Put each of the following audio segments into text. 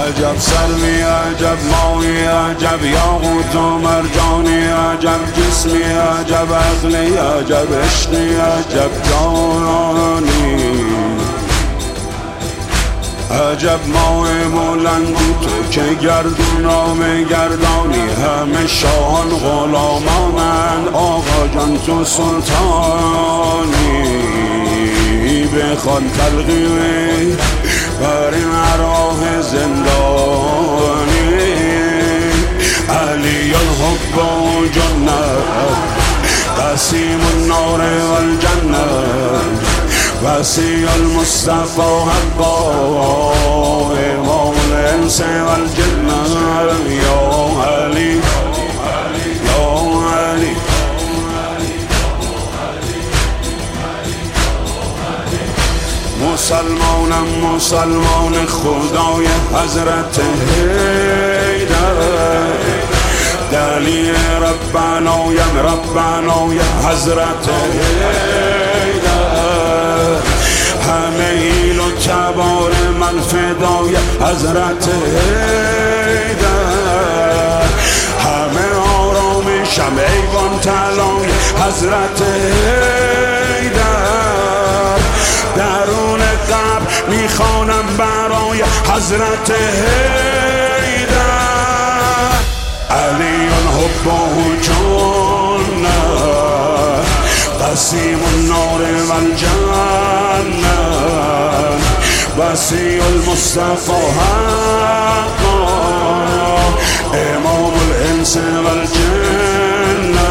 عجب سروی عجب ماهی عجب یاقوت و مرجانی عجب جسمی عجب عقلی عجب عشقی عجب جانانی عجب ماه بلندی تو که گردونام گردانی همه شاهان غلامانند آقا جان تو سلطانی بخوان تلقیه بر این راه زندانی علی الحب و جنت قسیم النار و الجنه وسیع المصطفى حقا امام الانس و الجنه یا علی یا علی مسلمانم مسلمان خدای حضرت حیدر دلی ربنایم ربنای حضرت حیدر همه ایل و تبار من فدای حضرت حیدر همه آرامشم ایوان طلای حضرت حیدر درون قبر میخوانم برای حضرت حیدر علی الحب و جنت قسیم النار و الجنه وسیع المصطفى حقا امام الانس و الجنه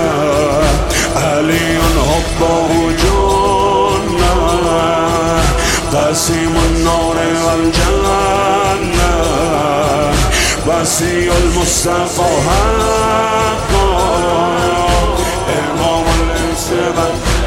علی الحب و جنت قسیم النار و الجنه وسیع المصطفى حقا امام الانس و